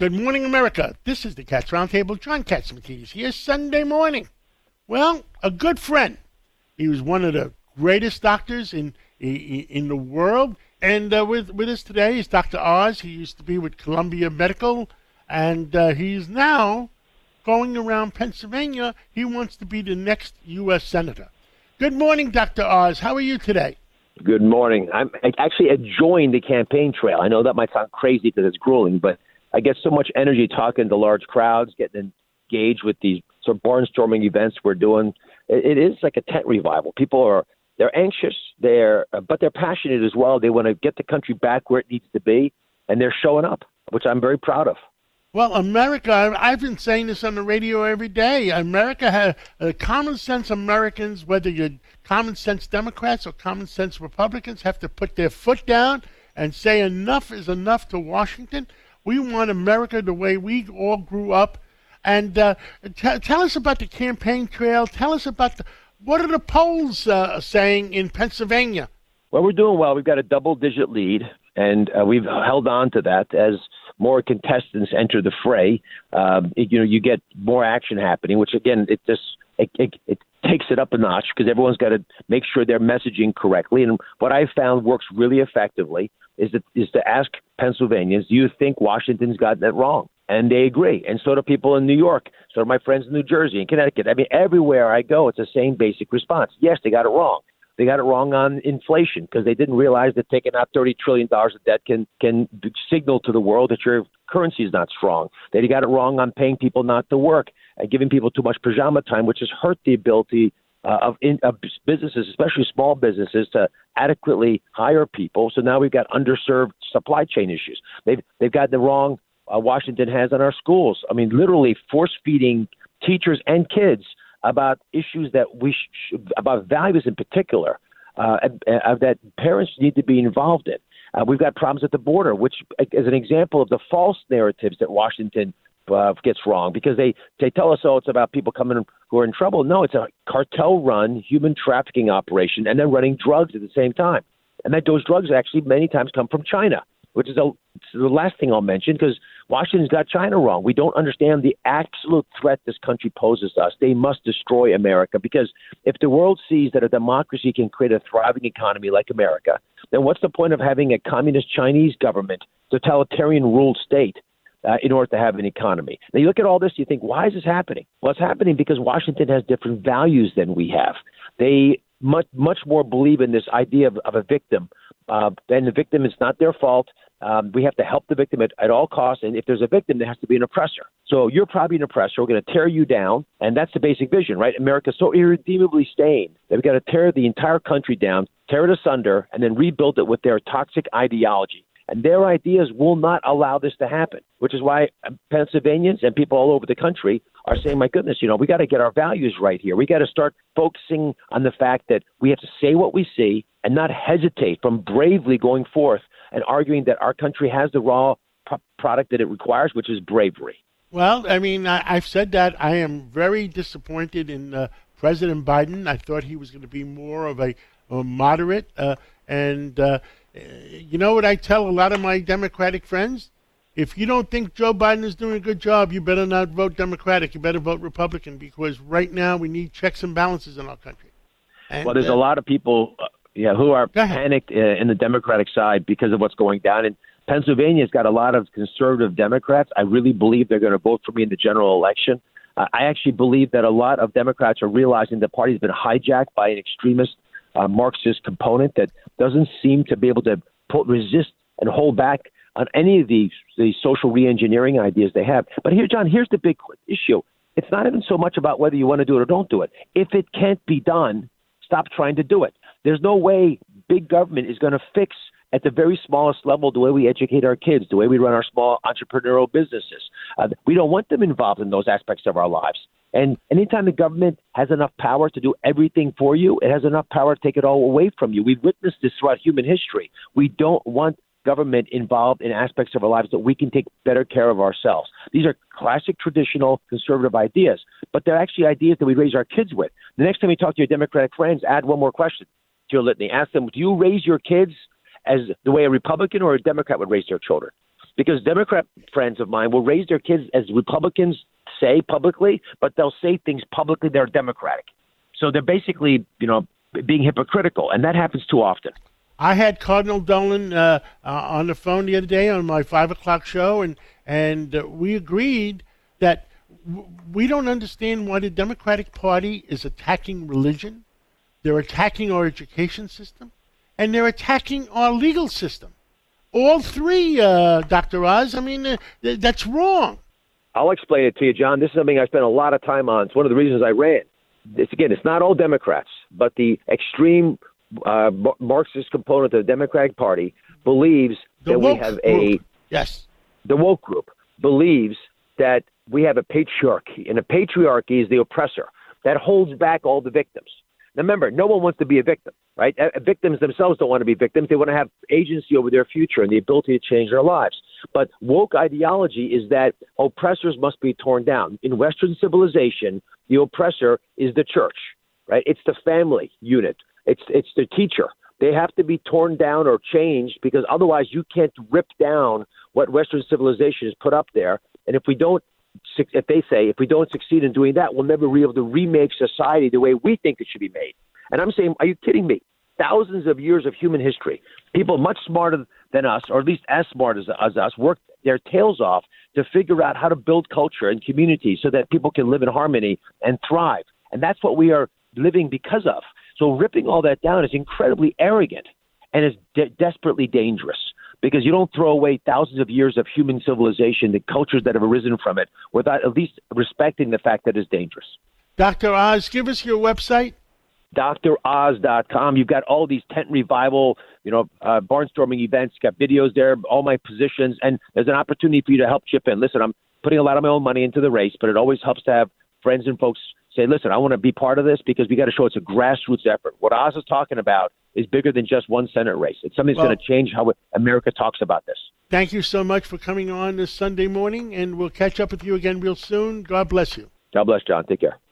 Good morning, America. This is the Cats Roundtable. John Katsimatidis here, Sunday morning. Well, a good friend. He was one of the greatest doctors in the world. And with us today is Dr. Oz. He used to be with Columbia Medical, and he's now going around Pennsylvania. He wants to be the next U.S. Senator. Good morning, Dr. Oz. How are you today? Good morning. I actually joined the campaign trail. I know that might sound crazy because it's grueling, but I get so much energy talking to large crowds, getting engaged with these sort of barnstorming events we're doing. It is like a tent revival. They're anxious, but they're passionate as well. They want to get the country back where it needs to be, and they're showing up, which I'm very proud of. Well, America, I've been saying this on the radio every day. America has common sense Americans, whether you're common sense Democrats or common sense Republicans, have to put their foot down and say enough is enough to Washington. We want America the way we all grew up. And tell us about the campaign trail. Tell us about what are the polls saying in Pennsylvania? Well, we're doing well. We've got a double-digit lead, and we've held on to that as more contestants enter the fray. You get more action happening, which again, it takes it up a notch because everyone's got to make sure they're messaging correctly. And what I found works really effectively is to ask Pennsylvanians, do you think Washington's gotten it wrong? And they agree. And so do people in New York. So do my friends in New Jersey and Connecticut. I mean, everywhere I go, it's the same basic response. Yes, they got it wrong. They got it wrong on inflation because they didn't realize that taking out $30 trillion of debt can signal to the world that your currency is not strong. They got it wrong on paying people not to work and giving people too much pajama time, which has hurt the ability of businesses, especially small businesses, to adequately hire people. So now we've got underserved supply chain issues. They've got the wrong Washington has on our schools. I mean, literally force-feeding teachers and kids about issues that about values in particular, that parents need to be involved in. We've got problems at the border, which is an example of the false narratives that Washington gets wrong because they tell us, it's about people coming who are in trouble. No, it's a cartel-run human trafficking operation, and they're running drugs at the same time. And that those drugs actually many times come from China, which is the last thing I'll mention because Washington's got China wrong. We don't understand the absolute threat this country poses to us. They must destroy America because if the world sees that a democracy can create a thriving economy like America, then what's the point of having a communist Chinese government, totalitarian ruled state, in order to have an economy? Now, you look at all this, you think, why is this happening? Well, it's happening because Washington has different values than we have. They much more believe in this idea of a victim. Then the victim is not their fault. We have to help the victim at all costs. And if there's a victim, there has to be an oppressor. So you're probably an oppressor. We're going to tear you down. And that's the basic vision, right? America's so irredeemably stained that we've got to tear the entire country down, tear it asunder, and then rebuild it with their toxic ideology. And their ideas will not allow this to happen, which is why Pennsylvanians and people all over the country are saying, my goodness, we got to get our values right here. We got to start focusing on the fact that we have to say what we see and not hesitate from bravely going forth and arguing that our country has the raw product that it requires, which is bravery. Well, I mean, I've said that. I am very disappointed in President Biden. I thought he was going to be more of a moderate. You know what I tell a lot of my Democratic friends? If you don't think Joe Biden is doing a good job, you better not vote Democratic. You better vote Republican because right now we need checks and balances in our country. And, well, there's a lot of people who are panicked in the Democratic side because of what's going down. And Pennsylvania's got a lot of conservative Democrats. I really believe they're going to vote for me in the general election. I actually believe that a lot of Democrats are realizing the party's been hijacked by an extremist Marxist component that doesn't seem to be able to resist and hold back on any of the social reengineering ideas they have. But here, John, here's the big issue. It's not even so much about whether you want to do it or don't do it. If it can't be done, stop trying to do it. There's no way big government is going to fix at the very smallest level the way we educate our kids, the way we run our small entrepreneurial businesses. We don't want them involved in those aspects of our lives. And anytime the government has enough power to do everything for you, it has enough power to take it all away from you. We've witnessed this throughout human history. We don't want government involved in aspects of our lives that we can take better care of ourselves. These are classic, traditional, conservative ideas, but they're actually ideas that we raise our kids with. The next time you talk to your Democratic friends, add one more question to your litany. Ask them, do you raise your kids as the way a Republican or a Democrat would raise their children? because Democrat friends of mine will raise their kids as Republicans say publicly, but they'll say things publicly that are Democratic. So they're basically, being hypocritical, and that happens too often. I had Cardinal Dolan on the phone the other day on my 5 o'clock show, and we agreed that we don't understand why the Democratic Party is attacking religion. They're attacking our education system, and they're attacking our legal system. All three, Dr. Oz. I mean, that's wrong. I'll explain it to you, John. This is something I spent a lot of time on. It's one of the reasons I ran. It's not all Democrats, but the extreme Marxist component of the Democratic Party believes that we have the woke group believes that we have a patriarchy, and a patriarchy is the oppressor that holds back all the victims. Now, remember, no one wants to be a victim, right? Victims themselves don't want to be victims. They want to have agency over their future and the ability to change their lives. But woke ideology is that oppressors must be torn down. In Western civilization, the oppressor is the church, right? It's the family unit. It's the teacher. They have to be torn down or changed because otherwise you can't rip down what Western civilization has put up there. And if we don't succeed in doing that, we'll never be able to remake society the way we think it should be made. And I'm saying, are you kidding me? Thousands of years of human history, people much smarter than us, or at least as smart as us, worked their tails off to figure out how to build culture and community so that people can live in harmony and thrive. And that's what we are living because of. So ripping all that down is incredibly arrogant and is desperately dangerous. Because you don't throw away thousands of years of human civilization, the cultures that have arisen from it, without at least respecting the fact that it's dangerous. Dr. Oz, give us your website. DrOz.com. You've got all these tent revival, barnstorming events, got videos there, all my positions, and there's an opportunity for you to help chip in. Listen, I'm putting a lot of my own money into the race, but it always helps to have friends and folks say, listen, I want to be part of this because we got to show it's a grassroots effort. What Oz is talking about is bigger than just one Senate race. It's something that's going to change how America talks about this. Thank you so much for coming on this Sunday morning, and we'll catch up with you again real soon. God bless you. God bless, John. Take care.